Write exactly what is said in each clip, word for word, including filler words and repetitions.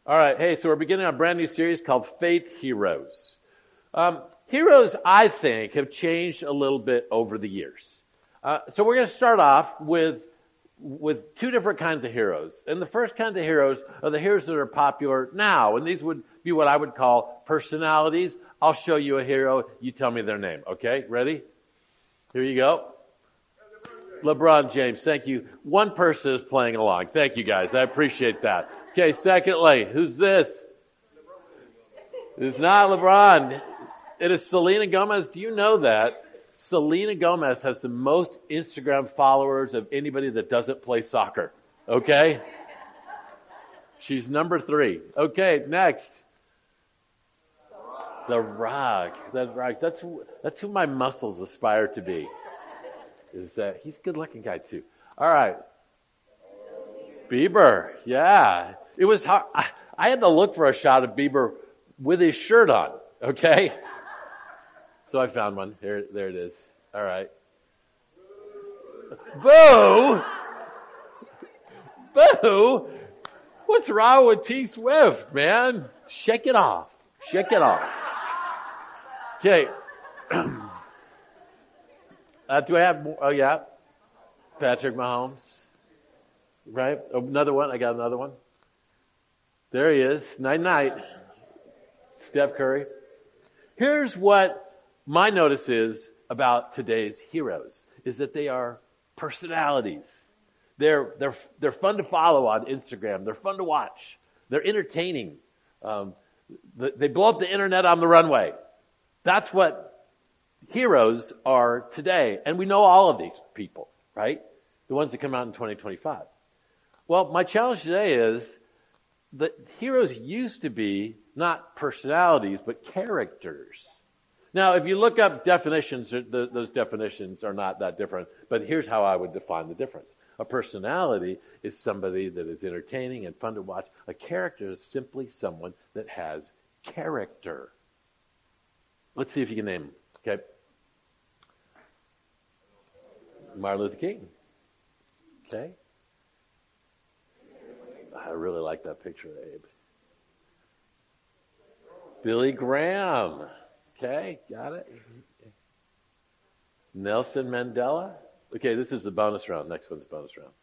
All right. Hey, so we're beginning a brand new series called Faith Heroes. Um, heroes, I think, have changed a little bit over the years. Uh, so we're going to start off with with two different kinds of heroes. And the first kind of heroes are the heroes that are popular now. And these would be what I would call personalities. I'll show you a hero. You tell me their name. Okay? Ready? Here you go. LeBron James. Thank you. One person is playing along. Thank you, guys. I appreciate that. Okay, secondly, who's this? It's not LeBron. It is Selena Gomez. Do you know that Selena Gomez has the most Instagram followers of anybody that doesn't play soccer? Okay? She's number three. Okay, next. The Rock. That's right. That's that's who my muscles aspire to be. Is that he's a good looking guy too. All right. Bieber. Yeah. It was hard. I, I had to look for a shot of Bieber with his shirt on. Okay? So I found one. There, there it is. All right. Boo! Boo! What's wrong with T Swift, man? Shake it off. Shake it off. Okay. Uh, do I have more? Oh, yeah. Patrick Mahomes. Right? Another one. I got another one. There he is. Night night. Steph Curry. Here's what my notice is about today's heroes, is that they are personalities. They're, they're, they're fun to follow on Instagram. They're fun to watch. They're entertaining. Um, they blow up the internet on the runway. That's what heroes are today. And we know all of these people, right? The ones that come out in twenty twenty-five. Well, my challenge today is that heroes used to be not personalities, but characters. Now, if you look up definitions, those definitions are not that different, but here's how I would define the difference. A personality is somebody that is entertaining and fun to watch. A character is simply someone that has character. Let's see if you can name them, okay? Martin Luther King. Okay? I really like that picture, Abe. Billy Graham. Okay, got it. Nelson Mandela. Okay, this is the bonus round. Next one's the bonus round.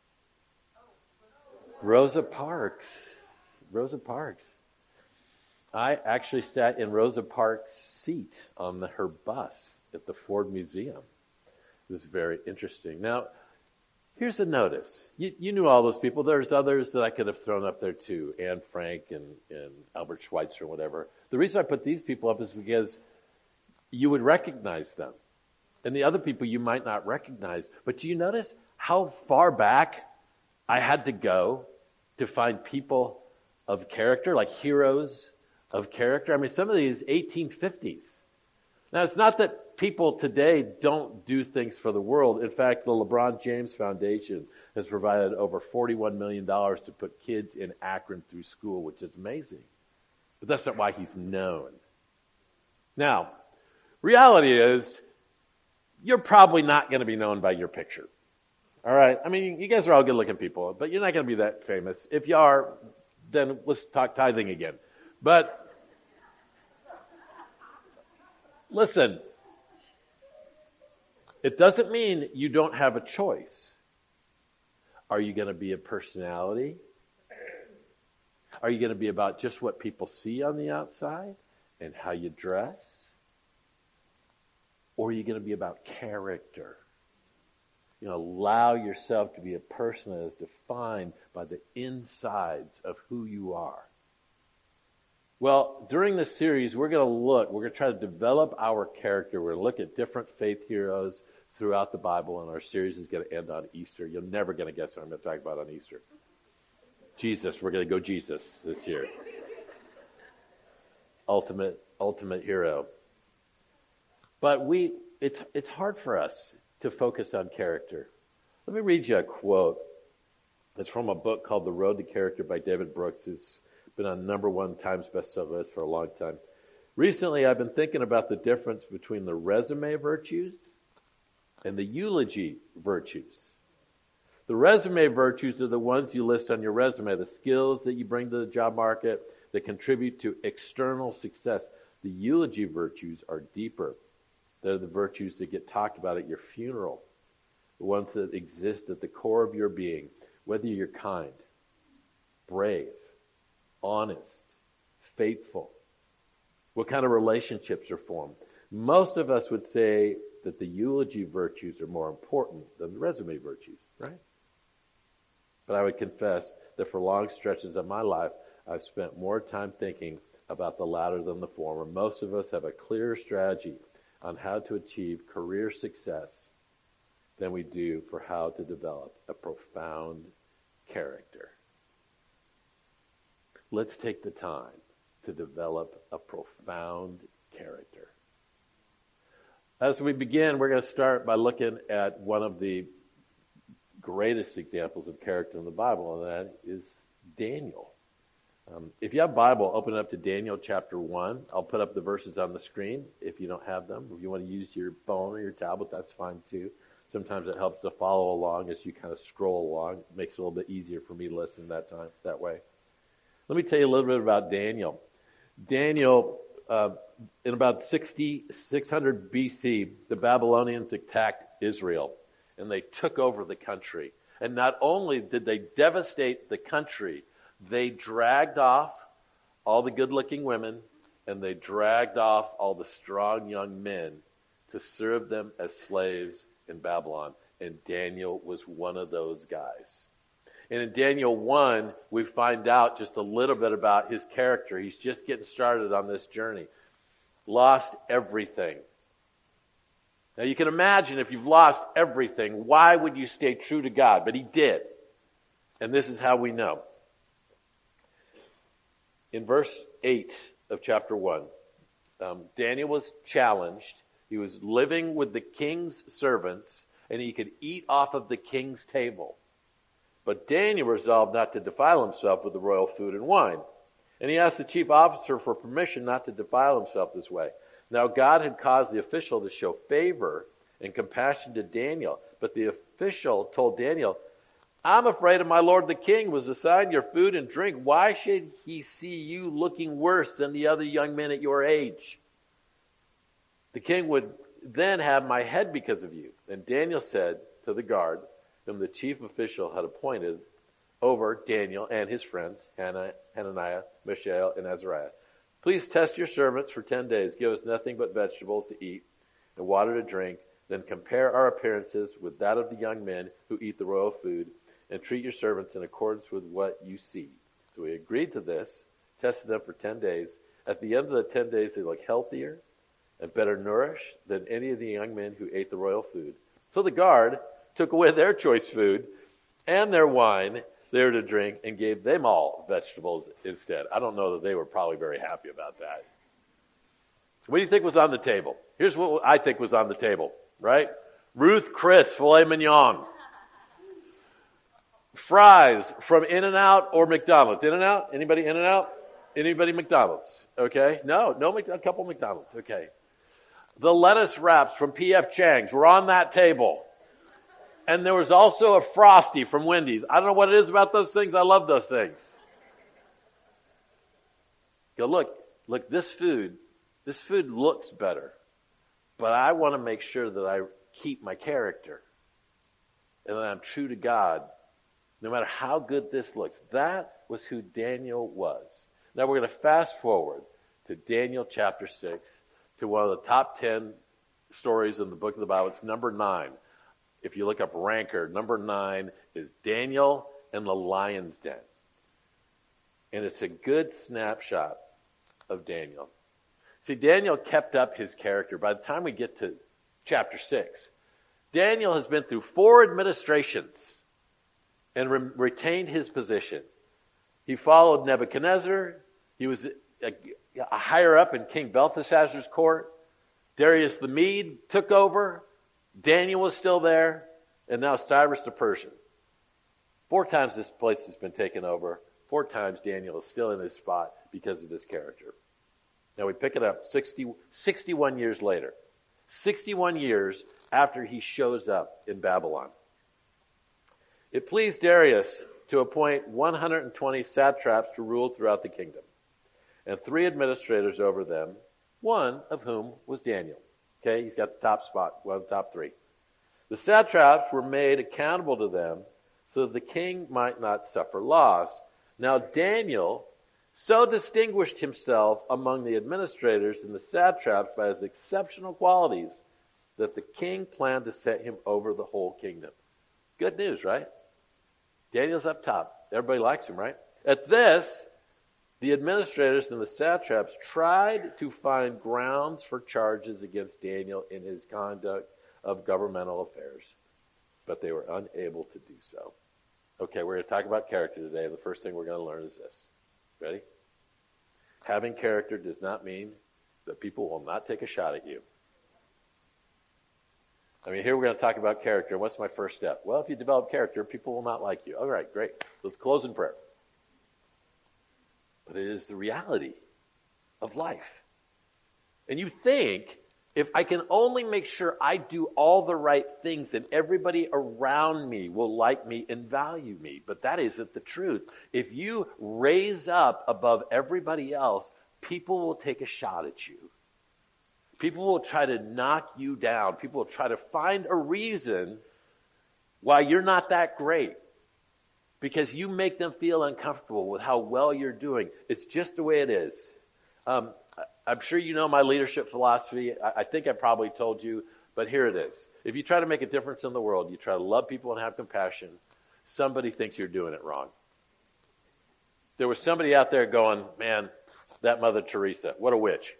Rosa Parks. Rosa Parks. I actually sat in Rosa Parks' seat on the, her bus at the Ford Museum. It was very interesting. Now, here's a notice. You, you knew all those people. There's others that I could have thrown up there too. Anne Frank and, and Albert Schweitzer, whatever. The reason I put these people up is because you would recognize them. And the other people you might not recognize. But do you notice how far back I had to go to find people of character, like heroes of character? I mean, some of these eighteen fifties. Now, it's not that people today don't do things for the world. In fact, the LeBron James Foundation has provided over forty-one million dollars to put kids in Akron through school, which is amazing. But that's not why he's known. Now, reality is, you're probably not going to be known by your picture. All right? I mean, you guys are all good-looking people, but you're not going to be that famous. If you are, then let's talk tithing again. But listen, it doesn't mean you don't have a choice. Are you going to be a personality? Are you going to be about just what people see on the outside and how you dress? Or are you going to be about character? You know, allow yourself to be a person that is defined by the insides of who you are. Well, during this series, we're going to look, we're going to try to develop our character. We're going to look at different faith heroes throughout the Bible, and our series is going to end on Easter. You're never going to guess what I'm going to talk about on Easter. Jesus. We're going to go Jesus this year. Ultimate, ultimate hero. But we, it's, it's hard for us to focus on character. Let me read you a quote. It's from a book called The Road to Character by David Brooks. It's been on number one Times bestseller list for a long time. Recently, I've been thinking about the difference between the resume virtues and the eulogy virtues. The The resume virtues are the ones you list on your resume, the skills that you bring to the job market that contribute to external success. The eulogy virtues are deeper. They're the virtues that get talked about at your funeral, the ones that exist at the core of your being, whether you're kind, brave, honest, faithful, what kind of relationships are formed. Most of us would say that the eulogy virtues are more important than the resume virtues, right? But I would confess that for long stretches of my life, I've spent more time thinking about the latter than the former. Most of us have a clearer strategy on how to achieve career success than we do for how to develop a profound character. Let's take the time to develop a profound character. As we begin, we're going to start by looking at one of the greatest examples of character in the Bible, and that is Daniel. Um, if you have a Bible, open it up to Daniel chapter one. I'll put up the verses on the screen if you don't have them. If you want to use your phone or your tablet, that's fine too. Sometimes it helps to follow along as you kind of scroll along. It makes it a little bit easier for me to listen that time that way. Let me tell you a little bit about Daniel. Daniel, uh, in about sixty, six hundred B C, the Babylonians attacked Israel, and they took over the country. And not only did they devastate the country, they dragged off all the good-looking women, and they dragged off all the strong young men to serve them as slaves in Babylon. And Daniel was one of those guys. And in Daniel one, we find out just a little bit about his character. He's just getting started on this journey. Lost everything. Now you can imagine if you've lost everything, why would you stay true to God? But he did. And this is how we know. In verse eight of chapter one, um, Daniel was challenged. He was living with the king's servants, and he could eat off of the king's table. But Daniel resolved not to defile himself with the royal food and wine. And he asked the chief officer for permission not to defile himself this way. Now God had caused the official to show favor and compassion to Daniel. But the official told Daniel, I'm afraid of my lord the king was assigned your food and drink. Why should he see you looking worse than the other young men at your age? The king would then have my head because of you. And Daniel said to the guard, whom the chief official had appointed over Daniel and his friends, Hananiah, Mishael, and Azariah, please test your servants for ten days. Give us nothing but vegetables to eat and water to drink. Then compare our appearances with that of the young men who eat the royal food, and treat your servants in accordance with what you see. So we agreed to this, tested them for ten days. At the end of the ten days, they looked healthier and better nourished than any of the young men who ate the royal food. So the guard took away their choice food and their wine there to drink and gave them all vegetables instead. I don't know that they were probably very happy about that. What do you think was on the table? Here's what I think was on the table, right? Ruth Chris filet mignon. Fries from In-N-Out or McDonald's. In-N-Out? Anybody In-N-Out? Anybody McDonald's? Okay. No, no, a couple McDonald's. Okay. The lettuce wraps from P F Chang's were on that table. And there was also a Frosty from Wendy's. I don't know what it is about those things. I love those things. Go, look, look, this food, this food looks better. But I want to make sure that I keep my character. And that I'm true to God. No matter how good this looks. That was who Daniel was. Now we're going to fast forward to Daniel chapter six, to one of the top ten stories in the book of the Bible. It's number nine. If you look up Ranker, number nine is Daniel and the Lion's Den. And it's a good snapshot of Daniel. See, Daniel kept up his character. By the time we get to chapter six, Daniel has been through four administrations and re- retained his position. He followed Nebuchadnezzar. He was a, a, a higher up in King Belteshazzar's court. Darius the Mede took over. Daniel was still there, and now Cyrus the Persian. Four times this place has been taken over. Four times Daniel is still in his spot because of his character. Now we pick it up sixty, sixty-one years later. sixty-one years after he shows up in Babylon. It pleased Darius to appoint one hundred twenty satraps to rule throughout the kingdom, and three administrators over them, one of whom was Daniel. Okay, he's got the top spot, one of the top three. The satraps were made accountable to them so that the king might not suffer loss. Now Daniel so distinguished himself among the administrators and the satraps by his exceptional qualities that the king planned to set him over the whole kingdom. Good news, right? Daniel's up top. Everybody likes him, right? At this, the administrators and the satraps tried to find grounds for charges against Daniel in his conduct of governmental affairs, but they were unable to do so. Okay, we're going to talk about character today, and the first thing we're going to learn is this. Ready? Having character does not mean that people will not take a shot at you. I mean, here we're going to talk about character. What's my first step? Well, if you develop character, people will not like you. All right, great. Let's close in prayer. But it is the reality of life. And you think, if I can only make sure I do all the right things, then everybody around me will like me and value me. But that isn't the truth. If you raise up above everybody else, people will take a shot at you. People will try to knock you down. People will try to find a reason why you're not that great. Because you make them feel uncomfortable with how well you're doing. It's just the way it is. Um, I'm sure you know my leadership philosophy. I, I think I probably told you, but here it is. If you try to make a difference in the world, you try to love people and have compassion, somebody thinks you're doing it wrong. There was somebody out there going, man, that Mother Teresa, what a witch.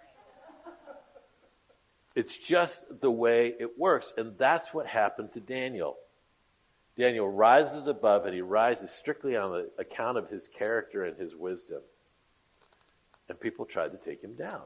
It's just the way it works. And that's what happened to Daniel. Daniel rises above it. He rises strictly on the account of his character and his wisdom. And people tried to take him down.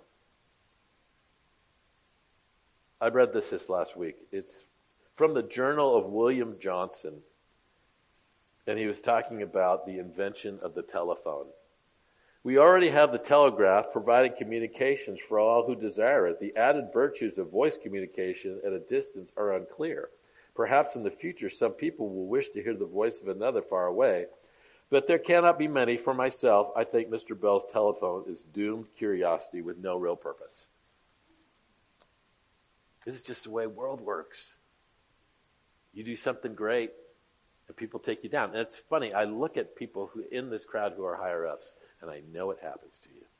I read this this last week. It's from the Journal of William Johnson. And he was talking about the invention of the telephone. We already have the telegraph providing communications for all who desire it. The added virtues of voice communication at a distance are unclear. Perhaps in the future some people will wish to hear the voice of another far away. But there cannot be many. For myself, I think Mister Bell's telephone is doomed curiosity with no real purpose. This is just the way the world works. You do something great, and people take you down. And it's funny, I look at people who in this crowd who are higher ups, and I know it happens to you.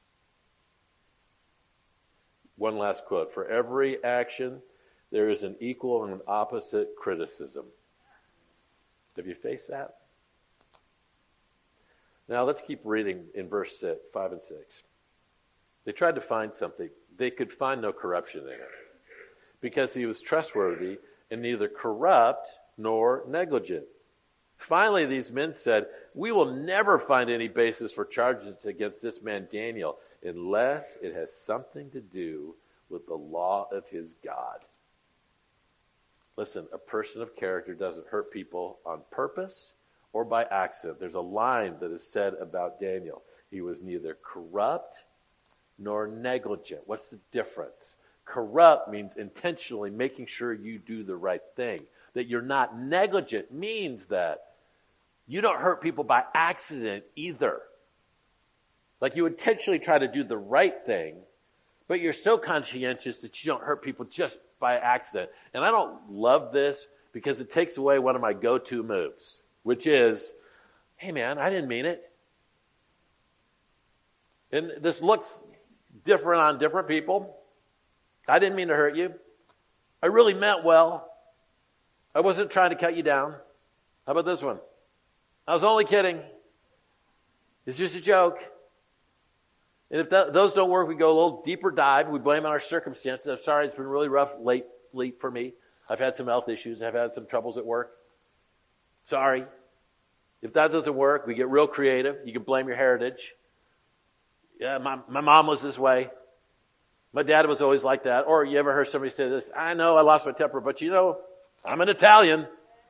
One last quote. For every action, there is an equal and an opposite criticism. Have you faced that? Now let's keep reading in verse six, five and six. They tried to find something. They could find no corruption in it, because he was trustworthy and neither corrupt nor negligent. Finally, these men said, we will never find any basis for charges against this man Daniel unless it has something to do with the law of his God. Listen, a person of character doesn't hurt people on purpose or by accident. There's a line that is said about Daniel. He was neither corrupt nor negligent. What's the difference? Corrupt means intentionally making sure you do the right thing. That you're not negligent means that you don't hurt people by accident either. Like you intentionally try to do the right thing, but you're so conscientious that you don't hurt people just by accident. And I don't love this because it takes away one of my go-to moves, which is, hey man, I didn't mean it. And this looks different on different people. I didn't mean to hurt you. I really meant well. I wasn't trying to cut you down. How about this one? I was only kidding. It's just a joke. And if that, those don't work, we go a little deeper dive. We blame on our circumstances. I'm sorry, it's been really rough lately for me. I've had some health issues. I've had some troubles at work. Sorry. If that doesn't work, we get real creative. You can blame your heritage. Yeah, my, my mom was this way. My dad was always like that. Or you ever heard somebody say this, I know I lost my temper, but you know, I'm an Italian.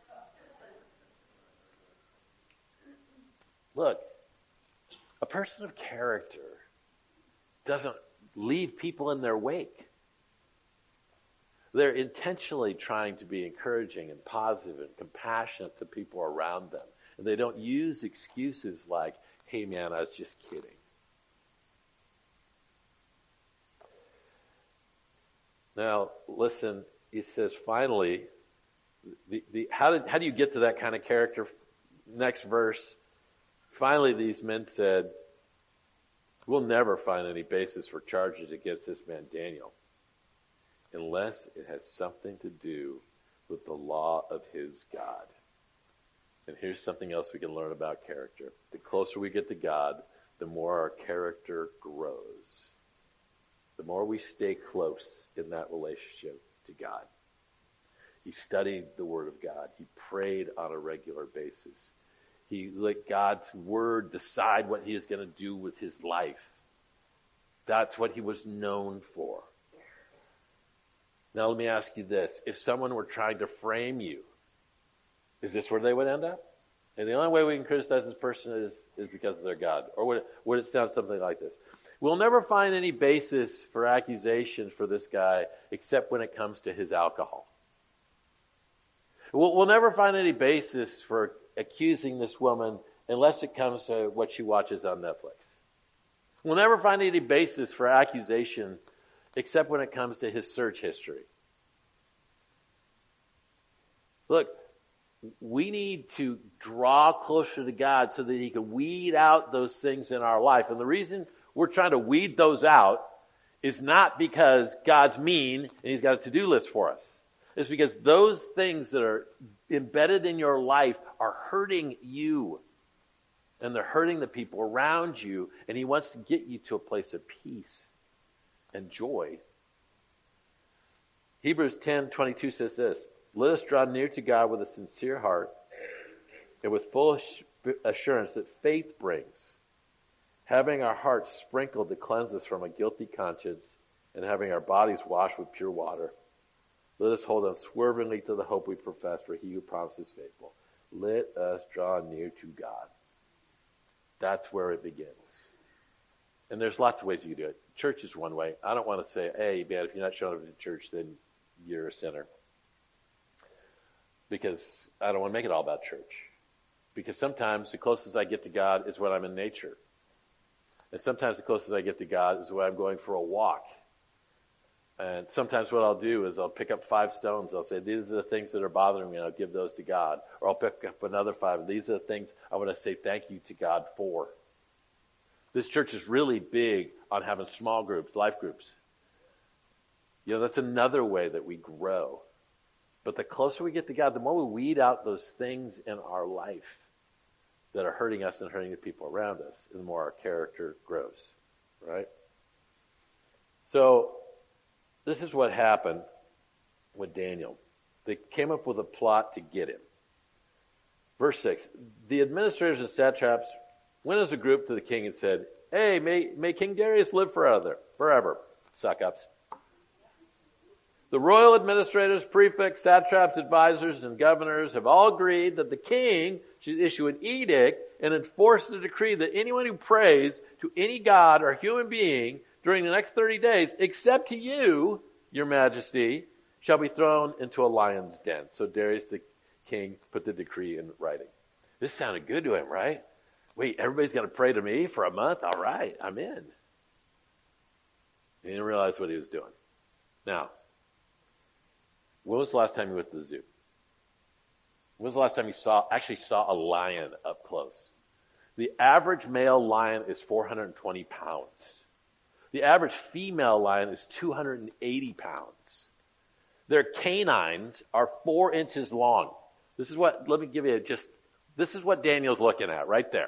Look, a person of character doesn't leave people in their wake. They're intentionally trying to be encouraging and positive and compassionate to people around them. And they don't use excuses like, hey man, I was just kidding. Now, listen, he says finally, the, the, how, did, how do you get to that kind of character? Next verse, finally these men said, we'll never find any basis for charges against this man Daniel, unless it has something to do with the law of his God. And here's something else we can learn about character. The closer we get to God, the more our character grows. The more we stay close in that relationship to God. He studied the Word of God. He prayed on a regular basis. He let God's Word decide what he is going to do with his life. That's what he was known for. Now let me ask you this. If someone were trying to frame you, is this where they would end up? And the only way we can criticize this person is, is because of their God. Or would it, would it sound something like this? We'll never find any basis for accusations for this guy except when it comes to his alcohol. We'll, we'll never find any basis for accusing this woman unless it comes to what she watches on Netflix. We'll never find any basis for accusation except when it comes to his search history. Look, we need to draw closer to God so that he can weed out those things in our life. And the reason we're trying to weed those out is not because God's mean and he's got a to-do list for us. It's because those things that are embedded in your life are hurting you. And they're hurting the people around you. And he wants to get you to a place of peace and joy. Hebrews ten twenty-two says this, let us draw near to God with a sincere heart and with full assurance that faith brings, having our hearts sprinkled to cleanse us from a guilty conscience and having our bodies washed with pure water. Let us hold unswervingly to the hope we profess, for he who promises faithful. Let us draw near to God. That's where it begins. And there's lots of ways you can do it. Church is one way. I don't want to say, hey, man, if you're not showing up to church, then you're a sinner. Because I don't want to make it all about church. Because sometimes the closest I get to God is when I'm in nature. And sometimes the closest I get to God is when I'm going for a walk. And sometimes what I'll do is I'll pick up five stones. I'll say, these are the things that are bothering me, and I'll give those to God. Or I'll pick up another five. These are the things I want to say thank you to God for. This church is really big on having small groups, life groups. You know, that's another way that we grow. But the closer we get to God, the more we weed out those things in our life that are hurting us and hurting the people around us, the more our character grows. Right? So, this is what happened with Daniel. They came up with a plot to get him. Verse six, the administrators and satraps went as a group to the king and said, hey, may, may King Darius live forever, forever, suck-ups. The royal administrators, prefects, satraps, advisors, and governors have all agreed that the king should issue an edict and enforce the decree that anyone who prays to any god or human being during the next thirty days, except to you, your majesty, shall be thrown into a lion's den. So Darius the king put the decree in writing. This sounded good to him, right? Wait, everybody's going to pray to me for a month? All right, I'm in. He didn't realize what he was doing. Now, when was the last time you went to the zoo? When was the last time you saw, actually saw a lion up close? The average male lion is four hundred twenty pounds. The average female lion is two hundred eighty pounds. Their canines are four inches long. This is what, let me give you just, this is what Daniel's looking at right there.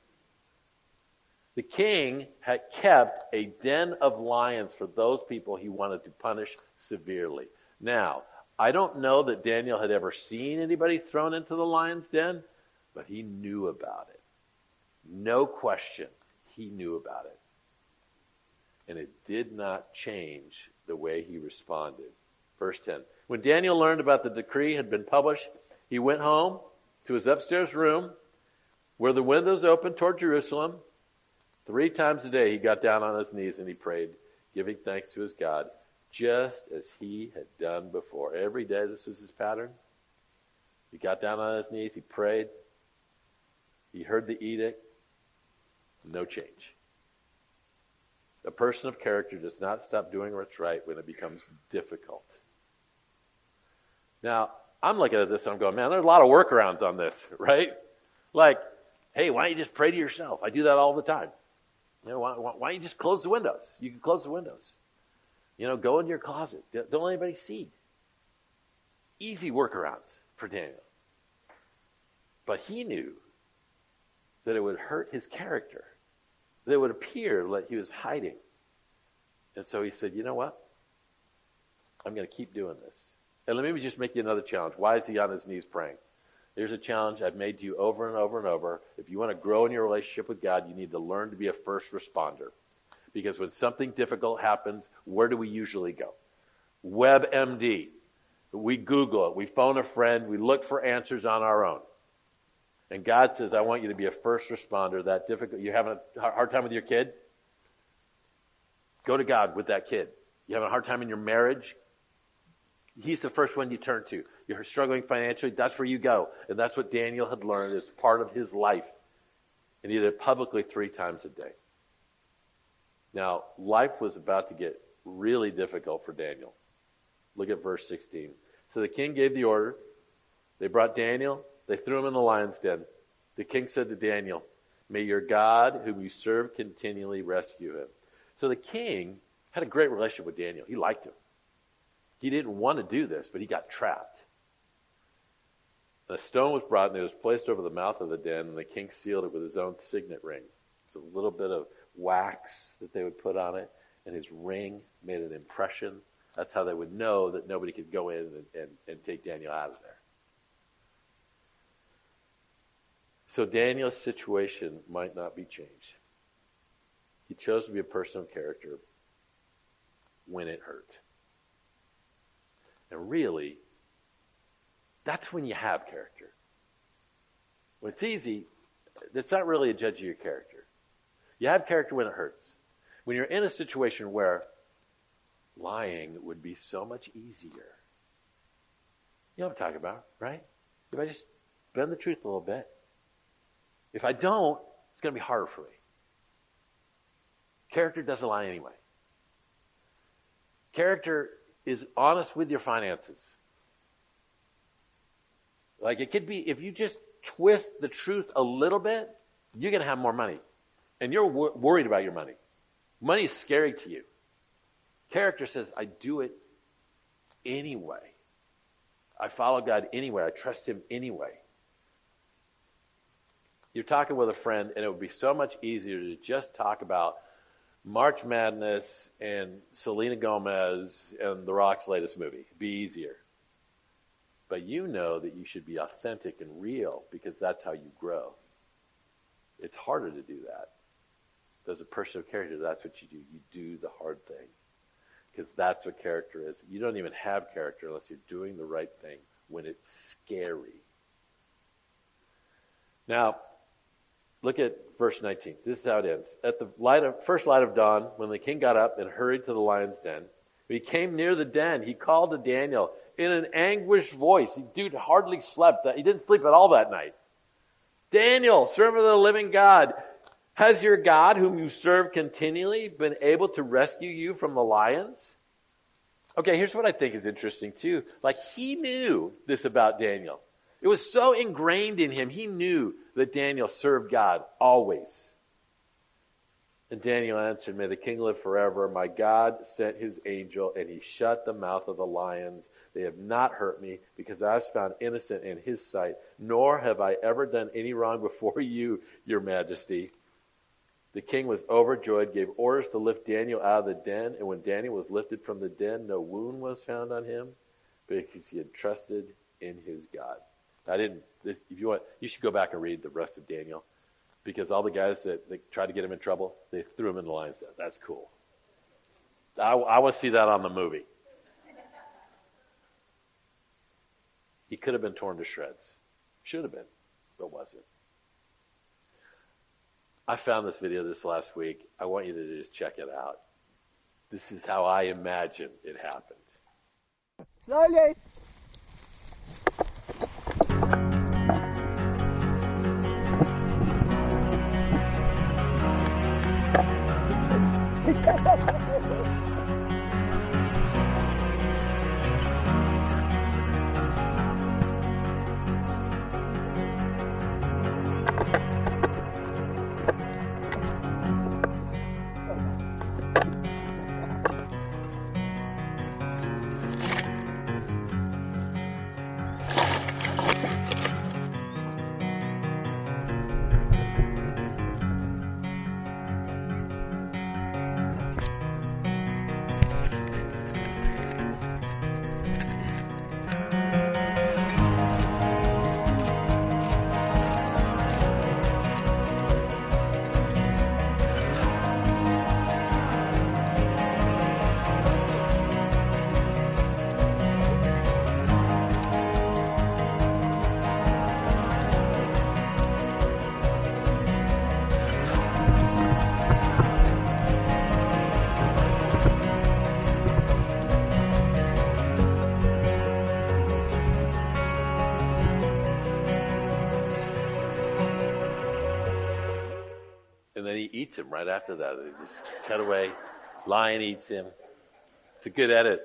The king had kept a den of lions for those people he wanted to punish severely. Now, I don't know that Daniel had ever seen anybody thrown into the lion's den, but he knew about it. No question, he knew about it. And it did not change the way he responded. Verse ten. When Daniel learned about the decree had been published, he went home to his upstairs room where the windows opened toward Jerusalem. Three times a day he got down on his knees and he prayed, giving thanks to his God. just as he had done before. Every day this was his pattern. He got down on his knees, he prayed, he heard the edict, no change. A person of character does not stop doing what's right when it becomes difficult. Now, I'm looking at this and I'm going, man, there's a lot of workarounds on this, right? Like, hey, why don't you just pray to yourself? I do that all the time. You know, why, why, why don't you just close the windows? You can close the windows. You know, go into your closet. Don't let anybody see. Easy workarounds for Daniel. But he knew that it would hurt his character. That it would appear like he was hiding. And so he said, you know what? I'm going to keep doing this. And let me just make you another challenge. Why is he on his knees praying? Here's a challenge I've made to you over and over and over. If you want to grow in your relationship with God, you need to learn to be a first responder. Because when something difficult happens, where do we usually go? WebMD. We Google it. We phone a friend. We look for answers on our own. And God says, I want you to be a first responder. That difficult. You having a hard time with your kid? Go to God with that kid. You having a hard time in your marriage? He's the first one you turn to. You're struggling financially, that's where you go. And that's what Daniel had learned as part of his life. And he did it publicly three times a day. Now, life was about to get really difficult for Daniel. Look at verse sixteen. So the king gave the order. They brought Daniel. They threw him in the lion's den. The king said to Daniel, may your God, whom you serve continually, rescue him. So the king had a great relationship with Daniel. He liked him. He didn't want to do this, but he got trapped. A stone was brought and it was placed over the mouth of the den, and the king sealed it with his own signet ring. It's a little bit of wax that they would put on it, and his ring made an impression. That's how they would know that nobody could go in and, and, and take Daniel out of there. So Daniel's situation might not be changed. He chose to be a person of character when it hurt. And really, that's when you have character. When it's easy, it's not really a judge of your character. You have character when it hurts. When you're in a situation where lying would be so much easier. You know what I'm talking about, right? If I just bend the truth a little bit. If I don't, it's going to be harder for me. Character doesn't lie anyway. Character is honest with your finances. Like it could be, if you just twist the truth a little bit, you're going to have more money. And you're wor- worried about your money. Money is scary to you. Character says, I do it anyway. I follow God anyway. I trust Him anyway. You're talking with a friend, and it would be so much easier to just talk about March Madness and Selena Gomez and The Rock's latest movie. It'd be easier. But you know that you should be authentic and real because that's how you grow. It's harder to do that. As a person of character, that's what you do. You do the hard thing. Because that's what character is. You don't even have character unless you're doing the right thing when it's scary. Now, look at verse nineteen. This is how it ends. At the light of, first light of dawn, when the king got up and hurried to the lion's den, when he came near the den, he called to Daniel in an anguished voice. He, dude hardly slept. He didn't sleep at all that night. Daniel, servant of the living God, has your God, whom you serve continually, been able to rescue you from the lions? Okay, here's what I think is interesting too. Like, he knew this about Daniel. It was so ingrained in him. He knew that Daniel served God always. And Daniel answered, may the king live forever. My God sent his angel, and he shut the mouth of the lions. They have not hurt me, because I was found innocent in his sight, nor have I ever done any wrong before you, your majesty. The king was overjoyed, gave orders to lift Daniel out of the den, and when Daniel was lifted from the den, no wound was found on him, because he had trusted in his God. I didn't, this, if you want, you should go back and read the rest of Daniel, because all the guys that, that tried to get him in trouble, they threw him in the lion's den. That's cool. I, I want to see that on the movie. He could have been torn to shreds. Should have been, but wasn't. I found this video this last week. I want you to just check it out. This is how I imagine it happened. Slowly. And then he eats him right after that. They just cut away. Lion eats him. It's a good edit.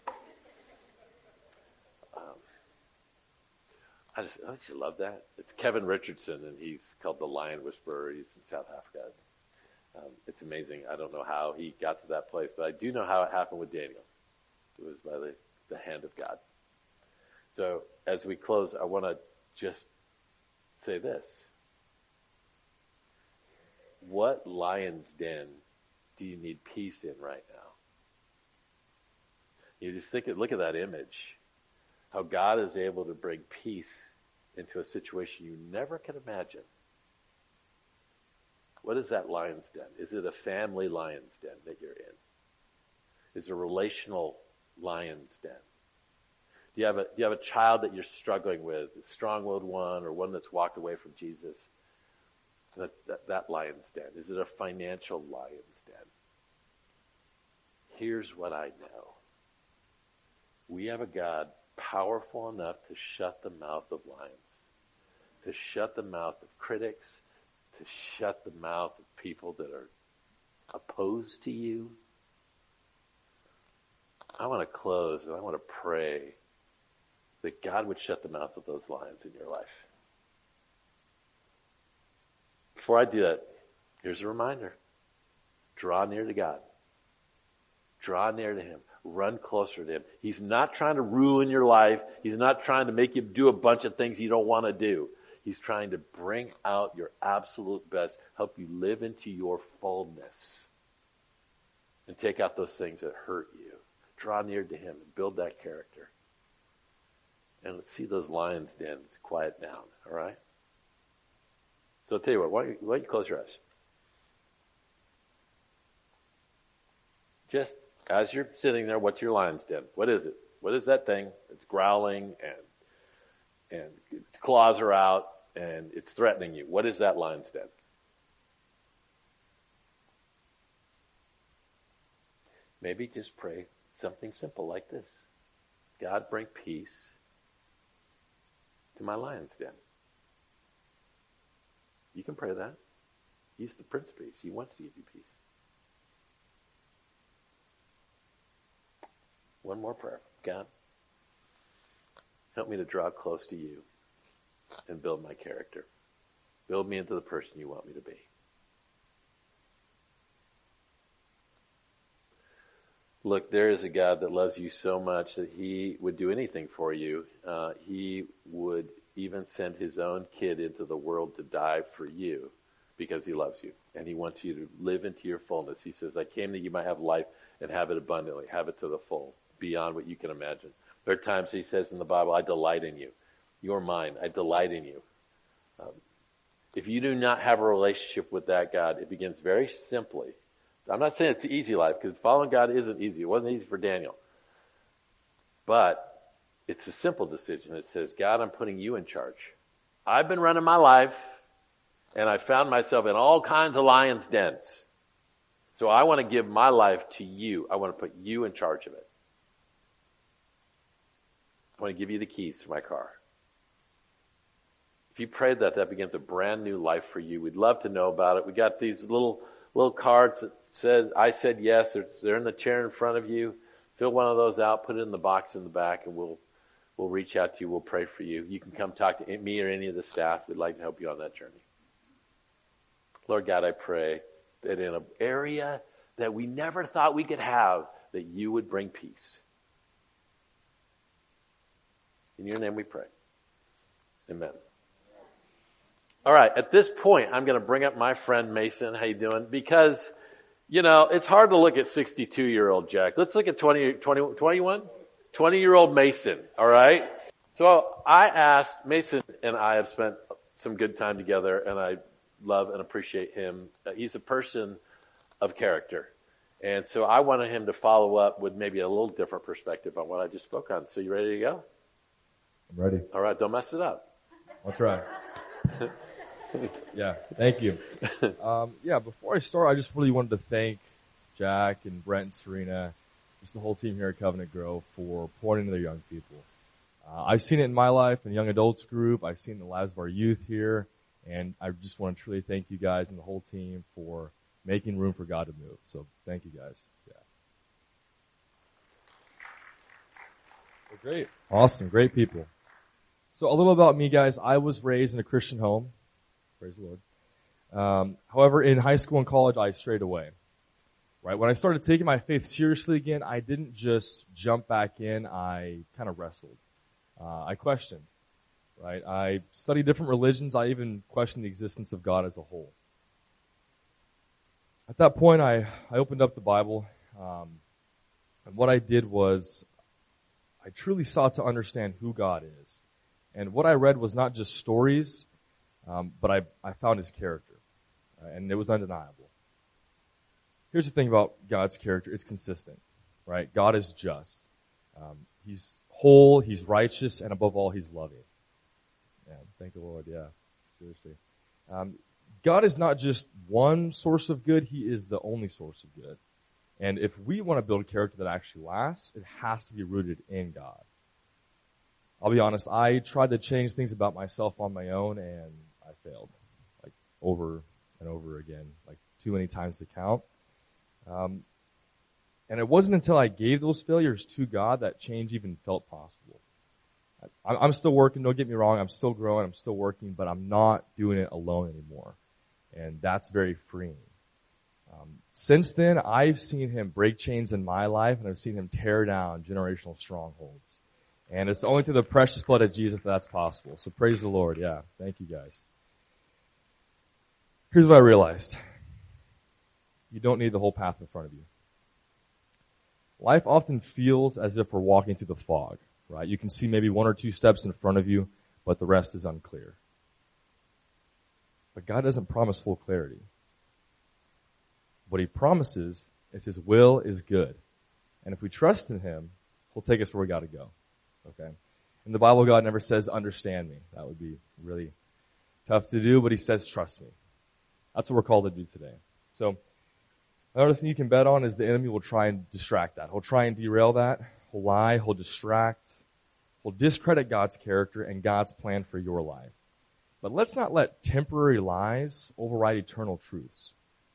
Um, I just, don't you love that? It's Kevin Richardson, and he's called the Lion Whisperer. He's in South Africa. Um, it's amazing. I don't know how he got to that place, but I do know how it happened with Daniel. It was by the, the hand of God. So as we close, I want to just say this. What lion's den do you need peace in right now? You just think, look at that image. How God is able to bring peace into a situation you never could imagine. What is that lion's den? Is it a family lion's den that you're in? Is it a relational lion's den? Do you have a, do you have a child that you're struggling with, a strong-willed one or one that's walked away from Jesus? That, that, that lion's den. Is it a financial lion's den? Here's what I know. We have a God powerful enough to shut the mouth of lions, to shut the mouth of critics, to shut the mouth of people that are opposed to you. I want to close and I want to pray that God would shut the mouth of those lions in your life. Before I do that, here's a reminder. Draw near to God. Draw near to Him. Run closer to Him. He's not trying to ruin your life. He's not trying to make you do a bunch of things you don't want to do. He's trying to bring out your absolute best, help you live into your fullness, and take out those things that hurt you. Draw near to Him and build that character. And let's see those lions' dens quiet down, all right? So I'll tell you what, why don't you, why don't you close your eyes? Just as you're sitting there, what's your lion's den? What is it? What is that thing? It's growling and and its claws are out and it's threatening you. What is that lion's den? Maybe just pray something simple like this. God, bring peace to my lion's den. You can pray that. He's the Prince of Peace. He wants to give you peace. One more prayer. God, help me to draw close to you and build my character. Build me into the person you want me to be. Look, there is a God that loves you so much that He would do anything for you. Uh, he would even send His own kid into the world to die for you because He loves you. And He wants you to live into your fullness. He says, I came that you might have life and have it abundantly, have it to the full, beyond what you can imagine. There are times He says in the Bible, I delight in you. You're mine. I delight in you. Um, if you do not have a relationship with that God, it begins very simply. I'm not saying it's an easy life, because following God isn't easy. It wasn't easy for Daniel. But it's a simple decision. It says, God, I'm putting you in charge. I've been running my life, and I found myself in all kinds of lions' dens. So I want to give my life to you. I want to put you in charge of it. I want to give you the keys to my car. If you prayed that, that begins a brand new life for you. We'd love to know about it. We got these little little cards that said, I said yes. They're, they're in the chair in front of you. Fill one of those out, put it in the box in the back, and we'll we'll reach out to you. We'll pray for you. You can come talk to me or any of the staff. We'd like to help you on that journey. Lord God, I pray that in an area that we never thought we could have, that you would bring peace. In your name we pray. Amen. All right, at this point, I'm going to bring up my friend Mason. How you doing? Because, you know, it's hard to look at sixty-two-year-old Jack. Let's look at twenty, twenty, twenty-one? twenty-year-old Mason, all right? So I asked, Mason and I have spent some good time together, and I love and appreciate him. Uh, he's a person of character. And so I wanted him to follow up with maybe a little different perspective on what I just spoke on. So you ready to go? I'm ready. All right, don't mess it up. I'll try. Yeah, thank you. Um, yeah, before I start, I just really wanted to thank Jack and Brent and Serena, just the whole team here at Covenant Grove, for pouring into their young people. Uh, I've seen it in my life, in the young adults group. I've seen it in the lives of our youth here. And I just want to truly thank you guys and the whole team for making room for God to move. So thank you guys. Yeah. Well, great. Awesome. Great people. So a little about me, guys. I was raised in a Christian home. Praise the Lord. Um, however, in high school and college, I strayed away. Right? When I started taking my faith seriously again, I didn't just jump back in. I kind of wrestled. Uh, I questioned. Right? I studied different religions. I even questioned the existence of God as a whole. At that point, I, I opened up the Bible, um, and what I did was I truly sought to understand who God is. And what I read was not just stories, um, but I, I found his character, uh, and it was undeniable. Here's the thing about God's character. It's consistent, right? God is just. Um, he's whole, he's righteous, and above all, he's loving. Yeah, thank the Lord, yeah, seriously. Um, God is not just one source of good, he is the only source of good. And if we want to build a character that actually lasts, it has to be rooted in God. I'll be honest, I tried to change things about myself on my own, and I failed, like over and over again, like too many times to count. Um, and it wasn't until I gave those failures to God that change even felt possible. I'm still working, don't get me wrong, I'm still growing, I'm still working, but I'm not doing it alone anymore. And that's very freeing. Um, since then, I've seen him break chains in my life, and I've seen him tear down generational strongholds. And it's only through the precious blood of Jesus that that's possible. So praise the Lord, yeah. Thank you guys. Here's what I realized. You don't need the whole path in front of you. Life often feels as if we're walking through the fog. Right? You can see maybe one or two steps in front of you, but the rest is unclear. But God doesn't promise full clarity. What he promises is his will is good. And if we trust in him, he'll take us where we got to go. Okay? In the Bible, God never says, understand me. That would be really tough to do, but he says, trust me. That's what we're called to do today. So, another thing you can bet on is the enemy will try and distract that. He'll try and derail that. He'll lie. He'll distract. He'll discredit God's character and God's plan for your life. But let's not let temporary lies override eternal truths.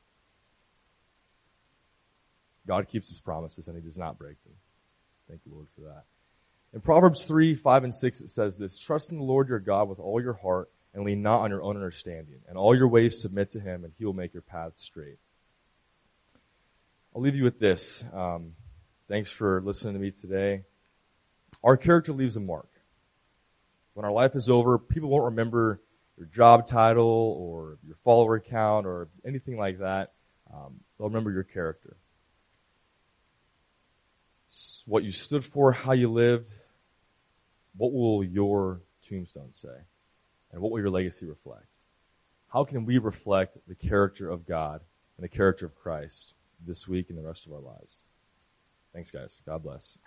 God keeps his promises and he does not break them. Thank you, Lord, for that. In Proverbs three, five, and six, it says this, trust in the Lord your God with all your heart and lean not on your own understanding. And all your ways submit to him and he will make your paths straight. I'll leave you with this. Um, thanks for listening to me today. Our character leaves a mark. When our life is over, people won't remember your job title or your follower count or anything like that. Um, they'll remember your character. It's what you stood for, how you lived. What will your tombstone say? And what will your legacy reflect? How can we reflect the character of God and the character of Christ this week and the rest of our lives? Thanks, guys. God bless.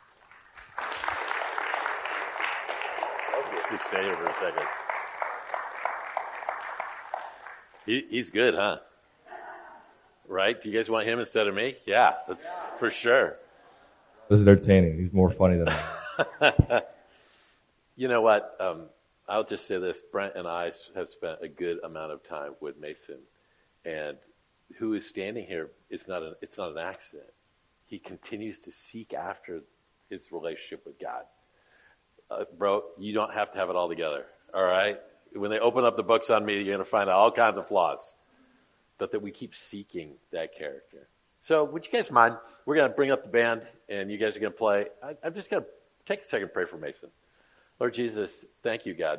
Let's just stay here for a second. He, he's good, huh? right? Do you guys want him instead of me? Yeah, that's for sure. This is entertaining. He's more funny than I. You know what? Um, I'll just say this. Brent and I have spent a good amount of time with Mason, and who is standing here is not an, it's not an accident. He continues to seek after his relationship with God. Uh, bro, you don't have to have it all together, all right? When they open up the books on me, you're going to find all kinds of flaws. But that we keep seeking that character. So would you guys mind? We're going to bring up the band, and you guys are going to play. I, I'm just going to take a second and pray for Mason. Lord Jesus, thank you, God.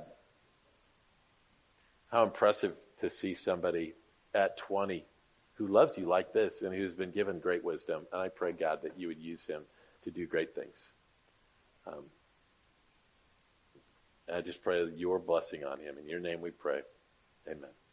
How impressive to see somebody at twenty who loves you like this and who's been given great wisdom. And I pray, God, that you would use him to do great things. Um, and I just pray your blessing on him. In your name we pray. Amen.